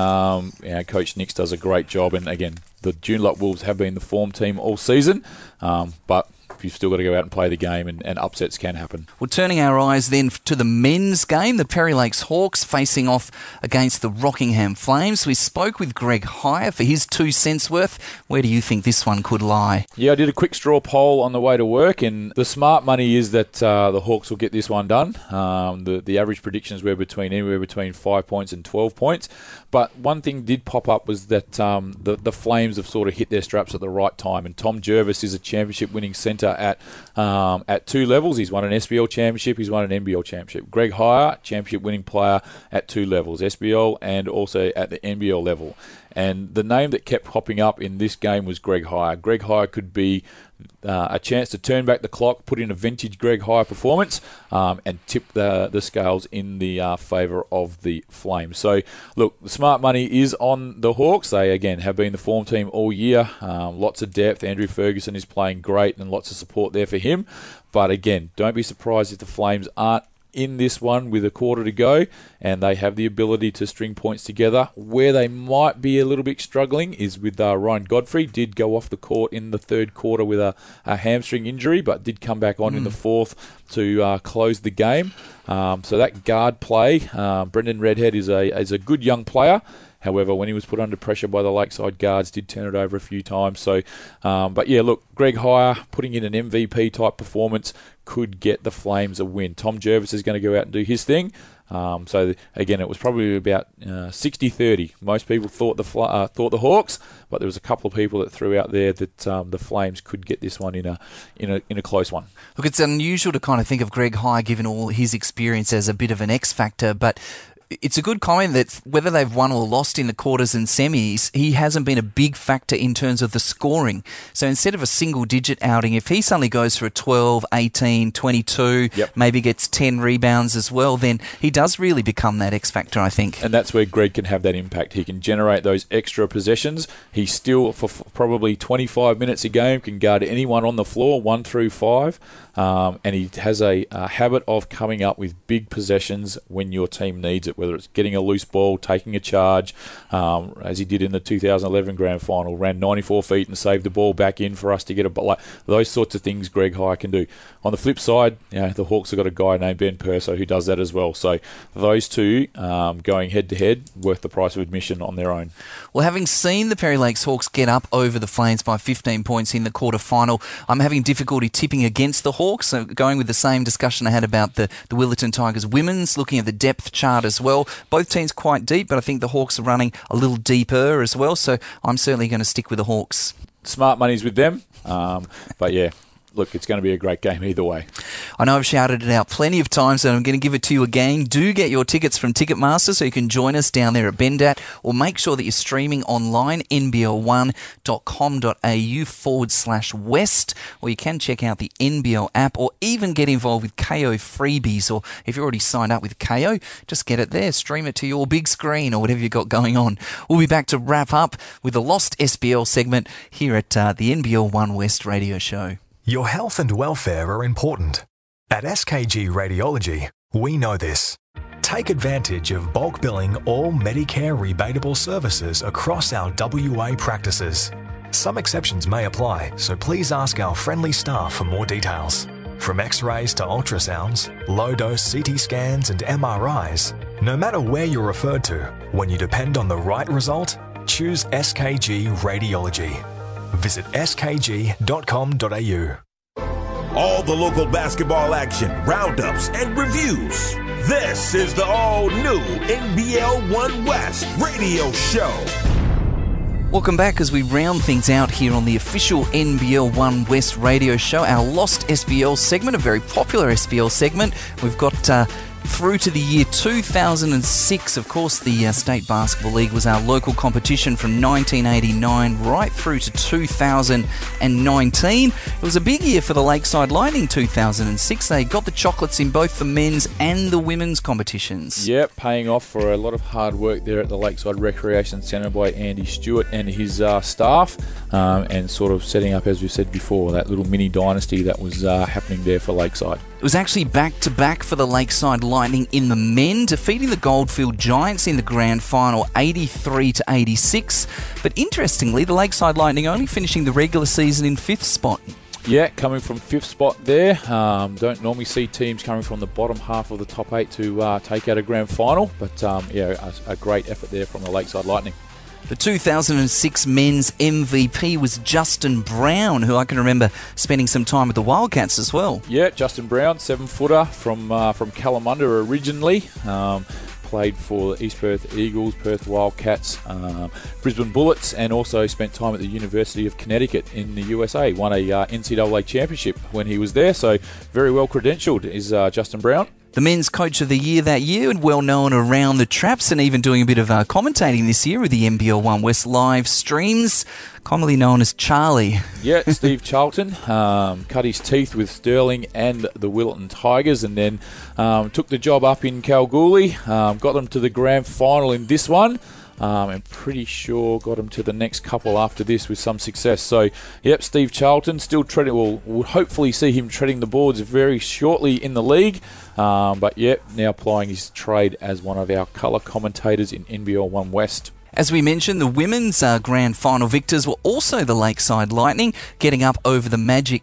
Coach Nix does a great job, and again, the Joondalup Wolves have been the form team all season, but you've still got to go out and play the game, and upsets can happen. Well, turning our eyes then to the men's game, the Perry Lakes Hawks facing off against the Rockingham Flames. We spoke with Greg Heyer for his 2 cents worth. Where do you think this one could lie? Yeah, I did a quick straw poll on the way to work, and the smart money is that the Hawks will get this one done. The average predictions were anywhere between 5 points and 12 points. But one thing did pop up was that the Flames have sort of hit their straps at the right time, and Tom Jervis is a championship-winning centre at 2 levels. He's won an SBL championship, he's won an NBL championship. Greg Heyer, championship-winning player at 2 levels, SBL and also at the NBL level. And the name that kept popping up in this game was Greg Heyer. Greg Heyer could be a chance to turn back the clock, put in a vintage Greg Heyer performance, and tip the scales in the favour of the Flames. So, look, the smart money is on the Hawks. They, again, have been the form team all year. Lots of depth. Andrew Ferguson is playing great, and lots of support there for him. But, again, don't be surprised if the Flames aren't in this one with a quarter to go, and they have the ability to string points together. Where they might be a little bit struggling is with Ryan Godfrey. Did go off the court in the third quarter with a hamstring injury, but did come back on in the fourth to close the game. So that guard play, Brendan Redhead is a good young player, However, when he was put under pressure by the Lakeside guards, did turn it over a few times. So, but yeah, look, Greg Hire putting in an MVP type performance could get the Flames a win. Tom Jervis is going to go out and do his thing. So again, it was probably about 60-30. Most people thought the Hawks, but there was a couple of people that threw out there that the Flames could get this one in a close one. Look, it's unusual to kind of think of Greg Hire, given all his experience, as a bit of an X factor, but it's a good comment that whether they've won or lost in the quarters and semis, he hasn't been a big factor in terms of the scoring. So instead of a single-digit outing, if he suddenly goes for a 12, 18, 22, maybe gets 10 rebounds as well, then he does really become that X factor, I think. And that's where Greg can have that impact. He can generate those extra possessions. He still, for probably 25 minutes a game, can guard anyone on the floor, 1 through 5. And he has a habit of coming up with big possessions when your team needs it, whether it's getting a loose ball, taking a charge, as he did in the 2011 Grand Final, ran 94 feet and saved the ball back in for us to get a ball. Like those sorts of things Greg Hire can do. On the flip side, the Hawks have got a guy named Ben Perso who does that as well. So those two going head-to-head, worth the price of admission on their own. Well, having seen the Perry Lakes Hawks get up over the Flames by 15 points in the quarter-final, I'm having difficulty tipping against the Hawks. So going with the same discussion I had about the Willetton Tigers women's, looking at the depth chart as well. Both teams quite deep, but I think the Hawks are running a little deeper as well. So I'm certainly going to stick with the Hawks. Smart money's with them. But yeah, look, it's going to be a great game either way. I know I've shouted it out plenty of times, and I'm going to give it to you again. Do get your tickets from Ticketmaster so you can join us down there at Bendat, or make sure that you're streaming online, nbl1.com.au/west, or you can check out the NBL app, or even get involved with KO freebies, or if you're already signed up with KO, just get it there, stream it to your big screen or whatever you've got going on. We'll be back to wrap up with the Lost SBL segment here at the NBL One West radio show. Your health and welfare are important. At SKG Radiology, we know this. Take advantage of bulk billing all Medicare rebatable services across our WA practices. Some exceptions may apply, so please ask our friendly staff for more details. From X-rays to ultrasounds, low-dose CT scans and MRIs, no matter where you're referred to, when you depend on the right result, choose SKG Radiology. Visit skg.com.au. All the local basketball action, roundups, and reviews. This is the all-new NBL One West radio show. Welcome back as we round things out here on the official NBL One West radio show, our Lost SBL segment, a very popular SBL segment. We've got through to the year 2006. Of course, the State Basketball League was our local competition from 1989 right through to 2019. It was a big year for the Lakeside Lightning 2006. They got the chocolates in both the men's and the women's competitions. Yep, paying off for a lot of hard work there at the Lakeside Recreation Centre by Andy Stewart and his staff, and sort of setting up, as we said before, that little mini dynasty that was happening there for Lakeside. It was actually back-to-back for the Lakeside Lightning in the men, defeating the Goldfield Giants in the grand final 83-86. But interestingly, the Lakeside Lightning only finishing the regular season in 5th spot. Yeah, coming from 5th spot there. Don't normally see teams coming from the bottom half of the top 8 to take out a grand final. But a great effort there from the Lakeside Lightning. The 2006 men's MVP was Justin Brown, who I can remember spending some time with the Wildcats as well. Yeah, Justin Brown, 7-footer from Kalamunda originally. Played for the East Perth Eagles, Perth Wildcats, Brisbane Bullets, and also spent time at the University of Connecticut in the USA. Won a NCAA championship when he was there, so very well credentialed is Justin Brown. The men's coach of the year that year, and well known around the traps, and even doing a bit of commentating this year with the NBL One West live streams, commonly known as Charlie. Yeah, Steve Charlton cut his teeth with Sterling and the Willetton Tigers, and then took the job up in Kalgoorlie, got them to the grand final in this one. And pretty sure got him to the next couple after this with some success. So, yep, Steve Charlton still treading. We'll hopefully see him treading the boards very shortly in the league. But, yep, now plying his trade as one of our colour commentators in NBL One West. As we mentioned, the women's grand final victors were also the Lakeside Lightning, getting up over the Magic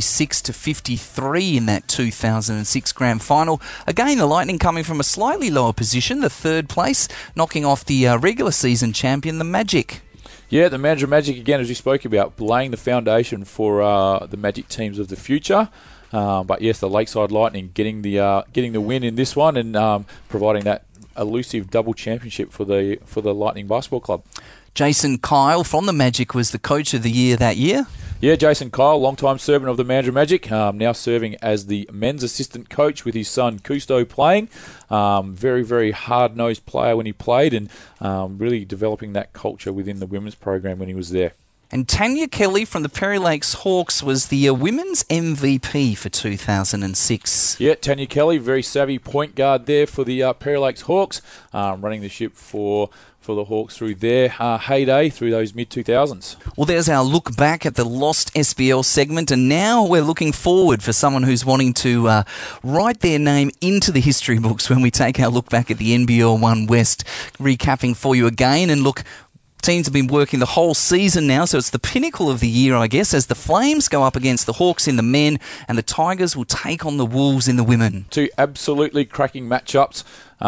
56-53 in that 2006 grand final. Again, the Lightning coming from a slightly lower position, the third place, knocking off the regular season champion, the Magic. Yeah, the Magic, again, as we spoke about, laying the foundation for the Magic teams of the future. But yes, the Lakeside Lightning getting the win in this one and providing that elusive double championship for the Lightning Basketball Club. Jason Kyle from the Magic was the coach of the year that year. Yeah, Jason Kyle, long-time servant of the Mandurah Magic, now serving as the men's assistant coach with his son Cousteau playing. Very, very hard-nosed player when he played and really developing that culture within the women's program when he was there. And Tanya Kelly from the Perry Lakes Hawks was the women's MVP for 2006. Yeah, Tanya Kelly, very savvy point guard there for the Perry Lakes Hawks, running the ship for the Hawks through their heyday through those mid-2000s. Well, there's our look back at the Lost SBL segment, and now we're looking forward for someone who's wanting to write their name into the history books when we take our look back at the NBL 1 West, recapping for you again. And look, teams have been working the whole season now, so it's the pinnacle of the year, I guess, as the Flames go up against the Hawks in the men and the Tigers will take on the Wolves in the women. Two absolutely cracking matchups.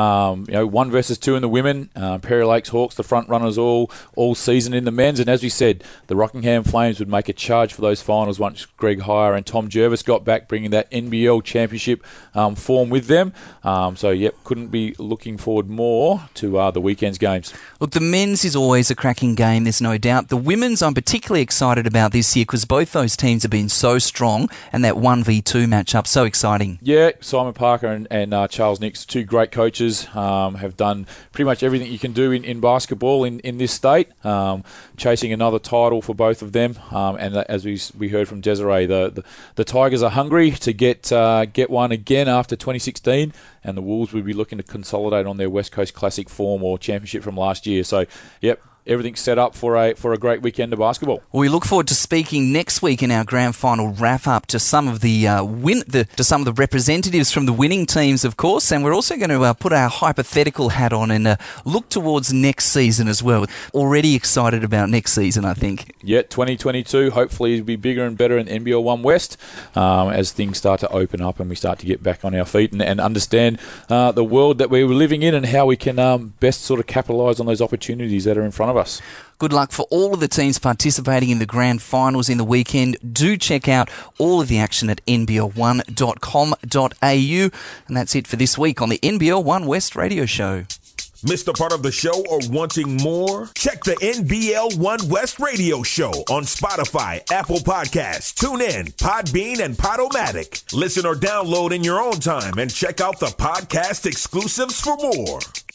1 versus 2 in the women. Perry Lakes Hawks, the front runners all season in the men's. And as we said, the Rockingham Flames would make a charge for those finals once Greg Heyer and Tom Jervis got back, bringing that NBL championship form with them. Couldn't be looking forward more to the weekend's games. Look, the men's is always a cracking game, there's no doubt. The women's I'm particularly excited about this year because both those teams have been so strong and that 1v2 matchup so exciting. Yeah, Simon Parker and Charles Nix, two great coaches, have done pretty much everything you can do in basketball in this state, chasing another title for both of them. And as we heard from Desiree, the Tigers are hungry to get one again after 2016, and the Wolves would be looking to consolidate on their West Coast Classic form or championship from last year. So, yep. Everything's set up for a great weekend of basketball. Well, we look forward to speaking next week in our grand final wrap-up to some of the some of the representatives from the winning teams, of course, and we're also going to put our hypothetical hat on and look towards next season as well. Already excited about next season, I think. Yeah, 2022 hopefully will be bigger and better in NBL 1 West as things start to open up and we start to get back on our feet and understand the world that we're living in and how we can best sort of capitalise on those opportunities that are in front of us. Good luck for all of the teams participating in the grand finals in the weekend. Do check out all of the action at nbl1.com.au. And that's it for this week on the NBL 1 West Radio Show. Missed a part of the show or wanting more? Check the NBL 1 West Radio Show on Spotify, Apple Podcasts, TuneIn, Podbean, and Podomatic. Listen or download in your own time and check out the podcast exclusives for more.